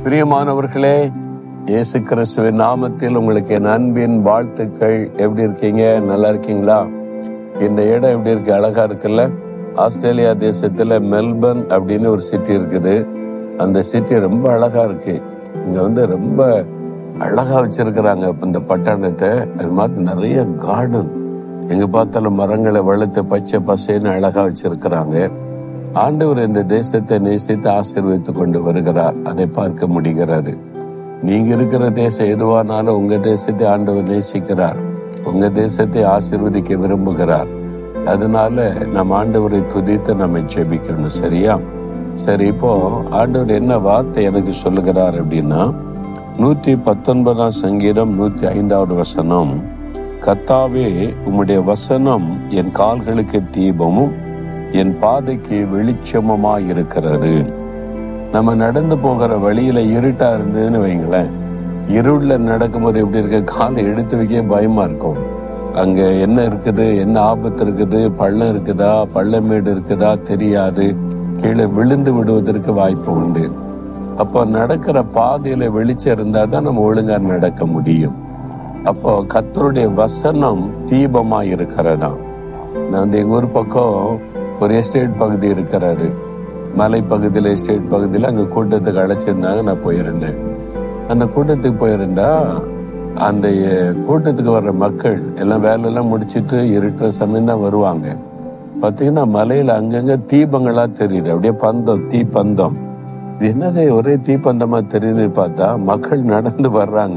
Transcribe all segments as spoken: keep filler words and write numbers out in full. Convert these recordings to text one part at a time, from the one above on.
பிரியமானவர்களே, இயேசு கிறிஸ்துவின் நாமத்தில் உங்களுக்கு என் அன்பின் வாழ்த்துக்கள். எப்படி இருக்கீங்க? நல்லா இருக்கீங்களா? இந்த இடம் எப்படி இருக்கு? அழகா இருக்குல்ல? ஆஸ்திரேலியா தேசத்துல மெல்பர்ன் அப்படின்னு ஒரு சிட்டி இருக்குது. அந்த சிட்டி ரொம்ப அழகா இருக்கு. இங்க வந்து ரொம்ப அழகா வச்சிருக்கிறாங்க இந்த பட்டணத்தை. அது மாதிரி நிறைய கார்டன், எங்க பார்த்தாலும் மரங்களை வளர்த்து பச்சை பசேன்னு அழகா வச்சிருக்கிறாங்க. ஆண்டவர் இந்த தேசத்தை நேசித்து ஆசீர்வதித்து கொண்டு வருகிறார். அதை பார்க்க முடிகிறாரு. நீங்க இருக்கிற தேசம் எதுவானாலும் உங்க தேசத்தை ஆண்டவர் நேசிக்கிறார். உங்க தேசத்தை ஆசீர்வதிக்க விரும்புகிறார். அதனால நம்ம ஆண்டவரை துதித்து நம்ம ஜெபிக்கணும். சரியா? சரி, இப்போ ஆண்டவர் என்ன வார்த்தை எனக்கு சொல்லுகிறார் அப்படின்னா, நூற்றி பத்தொன்பதாம் சங்கீதம் நூத்தி ஐந்தாவது வசனம், கர்த்தாவே உம்முடைய வசனம் என் கால்களுக்கு தீபமும் என் பாதைக்கு வெளிச்சமுமாய் இருக்கிறது. நம்ம நடந்து போகிற வழியில இருட்டா இருந்ததுன்னு வைங்களேன், இருள்ல நடக்கும்போது எப்படி இருக்க, காலை எடுத்து வைக்க பயமா இருக்கும். அங்க என்ன இருக்குது, என்ன ஆபத்து இருக்குது, பள்ளம் இருக்குதா, பள்ளமேடு இருக்குதா தெரியாது. கீழே விழுந்து விடுவதற்கு வாய்ப்பு உண்டு. அப்போ நடக்கிற பாதையில வெளிச்சம் இருந்தா தான் நம்ம ஒழுங்கா நடக்க முடியும். அப்போ கர்த்தருடைய வசனம் தீபமா இருக்கிறதா. நான் வந்து எங்க ஊர் பக்கம் ஒரு எஸ்டேட் பகுதி இருக்கிறாரு. மலை பகுதியில் எஸ்டேட் பகுதியில் அங்கே கூட்டத்துக்கு அழைச்சிருந்தாங்க. நான் போயிருந்தேன். அந்த கூட்டத்துக்கு போயிருந்தா அந்த கூட்டத்துக்கு வர்ற மக்கள் எல்லாம் வேலையெல்லாம் முடிச்சுட்டு இருக்கிற சமயம் தான் வருவாங்க. பார்த்தீங்கன்னா மலையில் அங்கங்க தீபங்களா தெரியுது. அப்படியே பந்தம், தீ பந்தம். இது என்னது ஒரே தீப்பந்தமா தெரியுது பார்த்தா, மக்கள் நடந்து வர்றாங்க.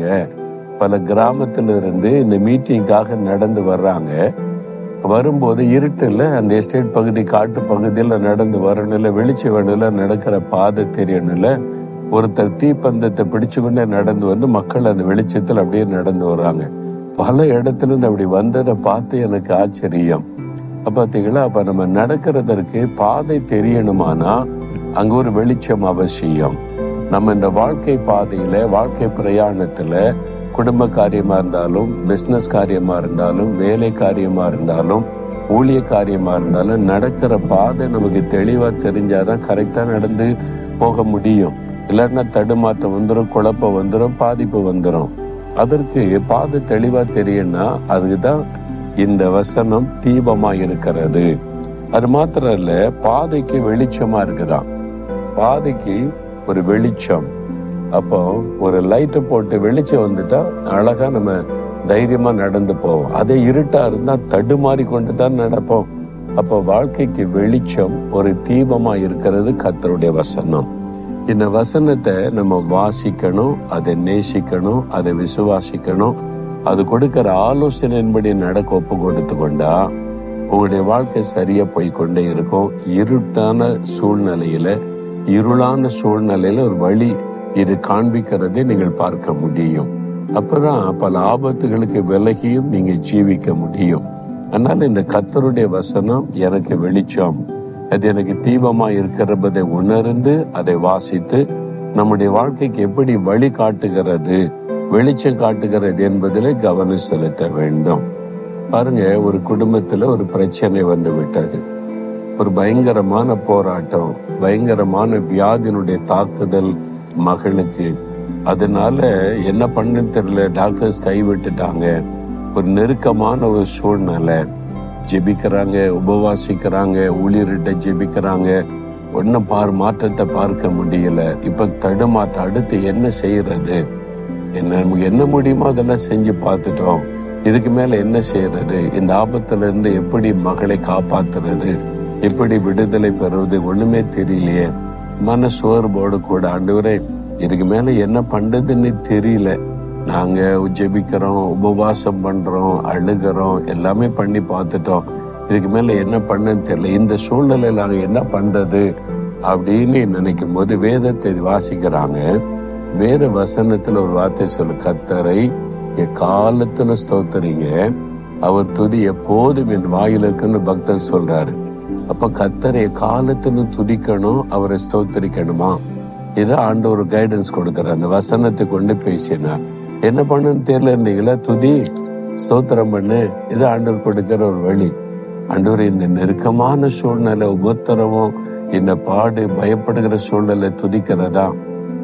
பல கிராமத்துல இருந்து இந்த மீட்டிங்காக நடந்து வர்றாங்க. வரும்போது இருட்டுல அந்த எஸ்டேட் பகுதி, காட்டு பகுதியில நடந்து வரணும்ல, வெளிச்ச வேணும்ல, நடக்கிற பாதை தெரியணும்ல, ஒருத்தர் தீப்பந்தத்தை பிடிச்சு கொண்டே நடந்து வந்து மக்கள் அந்த வெளிச்சத்தில் அப்படியே நடந்து வர்றாங்க. பல இடத்துல இருந்து அப்படி வந்ததை பார்த்து எனக்கு ஆச்சரியம். பார்த்தீங்களா? அப்ப நம்ம நடக்கிறதற்கு பாதை தெரியணுமானா அங்க ஒரு வெளிச்சம் அவசியம். நம்ம இந்த வாழ்க்கை பாதையில, வாழ்க்கை பிரயாணத்துல, குடும்ப காரியமா இருந்தாலும், பிசினஸ் காரியமா இருந்தாலும், வேலை காரியமா இருந்தாலும், ஊழிய காரியமா இருந்தாலும், நடக்கிற பாதை நமக்கு தெளிவா தெரிஞ்சாதான் கரெக்டா நடந்து போக முடியும். இல்லைன்னா தடுமாற்றம் வந்துடும், குழப்பம் வந்துடும், பாதிப்பு வந்துடும். அதற்கு பாதை தெளிவா தெரியும்னா அதுக்குதான் இந்த வசனம் தீபமா இருக்கிறது. அது மாத்திரம் இல்ல, பாதைக்கு வெளிச்சமா இருக்குதான். பாதைக்கு ஒரு வெளிச்சம். அப்போ ஒரு லைட்டை போட்டு வெளிச்சம் வந்துட்டா அழகா நம்ம தைரியமா நடந்து போவோம். அதே இருட்டா இருந்தா தடுமாறி கொண்டு தான் நடப்போம். அப்போ வாழ்க்கைக்கு வெளிச்சம் ஒரு தீபமா இருக்கிறது கர்த்தருடைய வசனம். இந்த வசனத்தை நம்ம வாசிக்கணும், அதை நேசிக்கணும், அதை விசுவாசிக்கணும். அது கொடுக்கிற ஆலோசனையின்படி நடக்க ஒப்பு கொடுத்து கொண்டா உங்களுடைய வாழ்க்கை சரியா போய்கொண்டே இருக்கும். இருட்டான சூழ்நிலையில, இருளான சூழ்நிலையில ஒரு வழி இது காண்பிக்கிறதை நீங்கள் பார்க்க முடியும். அப்பதான் பல ஆபத்துகளுக்கு விலகியும் நீங்க ஜீவிக்க முடியும். அதனால இந்த கர்த்தருடைய வசனம் எனக்கு வெளிச்சம், அது எனக்கு தீபமா இருக்கிறதை உணர்ந்து அதை வாசித்து நம்முடைய வாழ்க்கைக்கு எப்படி வழி காட்டுகிறது, வெளிச்சம் காட்டுகிறது என்பதிலே கவனம் செலுத்த வேண்டும். பாருங்க, ஒரு குடும்பத்துல ஒரு பிரச்சனை வந்து விட்டது. ஒரு பயங்கரமான போராட்டம், பயங்கரமான வியாதியினுடைய தாக்குதல் மகளுக்கு. அதனால என்ன பண்ணு தெரியல, டாக்டர்ஸ் கைவிட்டுட்டாங்க. ஒரு நெருக்கமான ஒரு சூழ்நிலை. ஜெபிக்கிறாங்க, உபவாசிக்கிறாங்க, ஊழியர்கிட்ட ஜெபிக்கிறாங்க. ஒன்னும் பார் மாற்றத்தை பார்க்க முடியல. இப்ப தடுமாற்றம். அடுத்து என்ன செய்யறது? என்ன நமக்கு என்ன முடியுமோ அதெல்லாம் செஞ்சு பார்த்துட்டோம். இதுக்கு மேல என்ன செய்யறது? இந்த ஆபத்துல இருந்து எப்படி மகளை காப்பாத்துறது, எப்படி விடுதலை பெறுவது, ஒண்ணுமே தெரியலையே. மன சோர்வோடு கூட, ஆண்டவரே இதுக்கு மேல என்ன பண்றதுன்னு தெரியல. நாங்க ஜெபிக்கிறோம், உபவாசம் பண்றோம், அழுகிறோம், எல்லாமே பண்ணி பார்த்துட்டோம். இதுக்கு மேல என்ன பண்ணன்னு தெரியல. இந்த சூழ்நிலையில நாங்க என்ன பண்றது அப்படின்னு நினைக்கும் போது வேதத்தை வாசிக்கிறாங்க. வேற வசனத்துல ஒரு வார்த்தை சொல்லு, கர்த்தரை எக்காலத்துல ஸ்தோத்திரிங்க, அவர் துதி எப்போதும் என் வாயில இருக்குன்னு பக்தர் சொல்றாரு. அப்ப கர்த்தரை காலத்துல துதிக்கணும், அவரை ஸ்தோத்திரிக்கணுமா? இதை ஆண்டவர் கைடன்ஸ் கொடுக்கிறார். அந்த வசனத்தை கொண்டு பேசினார். என்ன பண்ணுன்னு தெரியல இருந்தீங்களா, துதி, ஸ்தோத்திரம் பண்ணு. இது ஆண்டவர் கொடுக்கிற ஒரு வழி. ஆண்டவர் இந்த நெருக்கமான சூழ்நிலை, உபத்திரவம், இந்த பாடு, பயப்படுகிற சூழ்நிலை துதிக்கிறதா?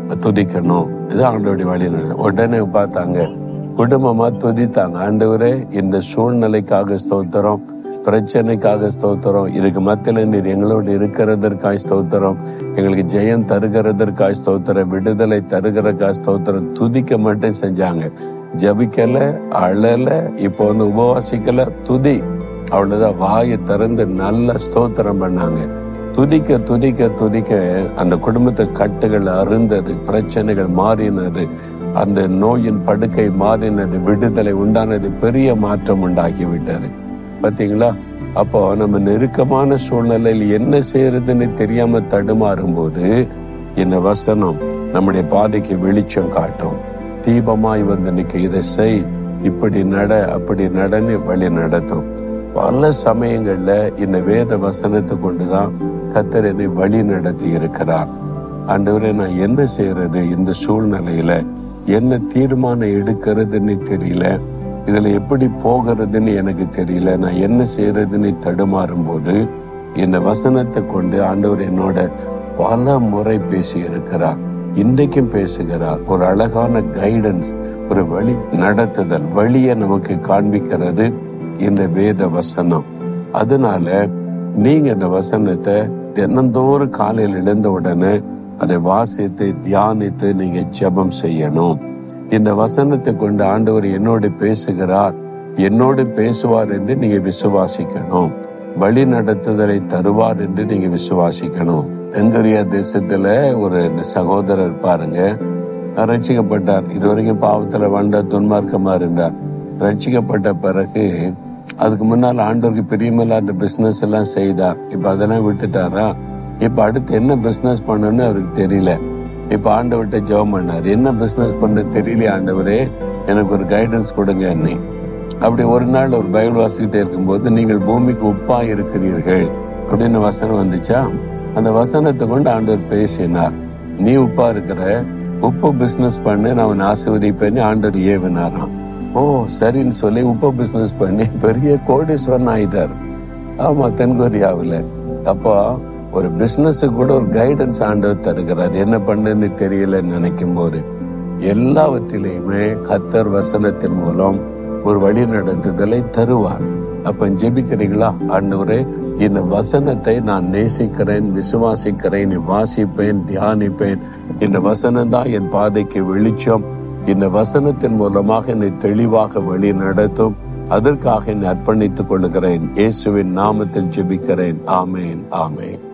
துதிக்கணும். இது ஆண்டவருடைய வழி. உடனே பார்த்தாங்க, குடும்பமா துதித்தாங்க. ஆண்டவரே, இந்த சூழ்நிலைக்காக ஸ்தோத்திரம், பிரச்சனைக்காக ஸ்தோத்திரம், இதுக்கு மத்தியில நீர் எங்களோடு இருக்கிறதற்காக ஸ்தோத்திரம், எங்களுக்கு ஜெயம் தருகிறதற்காக ஸ்தோத்திரம், விடுதலை தருகிறதுக்காக ஸ்தோத்திரம். துதிக்க மட்டும் செஞ்சாங்க, ஜபிக்கல, அழல, இப்போ வந்து உபவாசிக்கல, துதி. அவ்வளவுதான். வாயை திறந்து நல்ல ஸ்தோத்திரம் பண்ணாங்க. துதிக்க துதிக்க துதிக்க அந்த குடும்பத்து கட்டுகள் அருந்தது, பிரச்சனைகள் மாறினது, அந்த நோயின் படுக்கை மாறினது, விடுதலை உண்டானது, பெரிய மாற்றம் உண்டாக்கி விட்டாரு. பாத்தீங்களா? அப்போ நம்ம நெருக்கமான சூழ்நிலையில் என்ன செய்யறதுன்னு தெரியாம தடுமாறும் போது இந்த வசனம் நம்முடைய பாதைக்கு வெளிச்சம் காட்டும். தீபமாய் வந்து நிக்க, இதை செய், இப்படி நட, அப்படி நடன்னு வழி நடத்தும். பல சமயங்கள்ல இந்த வேத வசனத்தை கொண்டுதான் கர்த்தர் என்னை வழி நடத்தி இருக்கிறார். ஆண்டவரே, நான் என்ன செய்யறது, இந்த சூழ்நிலையில என்ன தீர்மானம் எடுக்கிறதுன்னு தெரியல, இதுல எப்படி போகிறதுன்னு எனக்கு தெரியல, நான் என்ன செய்யறதுன்னு தடுமாறும் போது இந்த வசனத்தை கொண்டு ஆண்டவர் என்னோட பல முறை பேசி இருக்கிறார். இன்றைக்கும் பேசுகிறார். ஒரு அழகான கைடன்ஸ், ஒரு வழி நடத்துதல், வழியை நமக்கு காண்பிக்கிறது இந்த வேத வசனம். அதனால நீங்க இந்த வசனத்தை தினந்தோறும் காலையில் எழுந்த உடனே அதை வாசித்து தியானித்து நீங்க ஜெபம் செய்யணும். இந்த வசனத்தை கொண்டு ஆண்டவர் என்னோடு பேசுகிறார், என்னோடு பேசுவார் என்று நீங்க விசுவாசிக்கணும். வழி நடத்துதலை தருவார் என்று நீங்க விசுவாசிக்கணும். தென்கொரியா தேசத்துல ஒரு சகோதரர் பாருங்க, ரட்சிக்கப்பட்டார். இதுவரைக்கும் பாவத்துல வாழ்ந்த துன்மார்க்கமா இருந்தார். ரட்சிக்கப்பட்ட பிறகு அதுக்கு முன்னால் ஆண்டவருக்கு பிரியமில்லாத பிசினஸ் எல்லாம் செய்தார். இப்ப அதெல்லாம் விட்டுட்டாரா? இப்ப அடுத்து என்ன பிசினஸ் பண்ணணும்னு அவருக்கு தெரியல. இப்ப ஆண்டவர்கிட்ட ஜெபம் பண்ணார், என்ன பிசினஸ் பண்ண தெரியல ஆண்டவரே, எனக்கு ஒரு கைடன்ஸ் கொடுங்க என்னை. அப்படி ஒரு நாள் ஒரு பைபிள் வாசிக்கிட்டே இருக்கும்போது, நீங்கள் பூமிக்கு உப்பா இருக்கிறீர்கள் அப்படின்னு வசனம் வந்துச்சா? அந்த வசனத்தை கொண்டு ஆண்டவர் பேசினார். நீ உப்பா இருக்கிற, உப்பு பிசினஸ் பண்ணு, நான் அவன் ஆசீர்வதிப்பேன்னு ஆண்டவர் ஏவினாராம். ஓ சரின்னு சொல்லி உப்பு பிசினஸ் பண்ணி பெரிய கோடீஸ்வரன் ஆயிட்டார். ஆமா, தென்கொரியாவில். அப்போ ஒரு பிசினஸ் கூட ஒரு கைடன்ஸ் ஆண்டவர் தருகிறார். என்ன பண்ணுன்னு தெரியலன்னு நினைக்கும் போது எல்லாவற்றிலையுமே கர்த்தர் வசனத்தின் மூலம் ஒரு வழி நடத்துதலை தருவார். அப்ப ஜெபிக்கிறீங்களா? ஆண்டவரே, இந்த வசனத்தை நான் நேசிக்கிறேன், விசுவாசிக்கிறேன், வாசிப்பேன், தியானிப்பேன். இந்த வசனம் தான் என் பாதைக்கு வெளிச்சம். இந்த வசனத்தின் மூலமாக என்னை தெளிவாக வழி நடத்தும். அதற்காக என்னை அர்ப்பணித்துக் கொள்கிறேன். இயேசுவின் நாமத்தில் ஜெபிக்கிறேன். ஆமேன், ஆமேன்.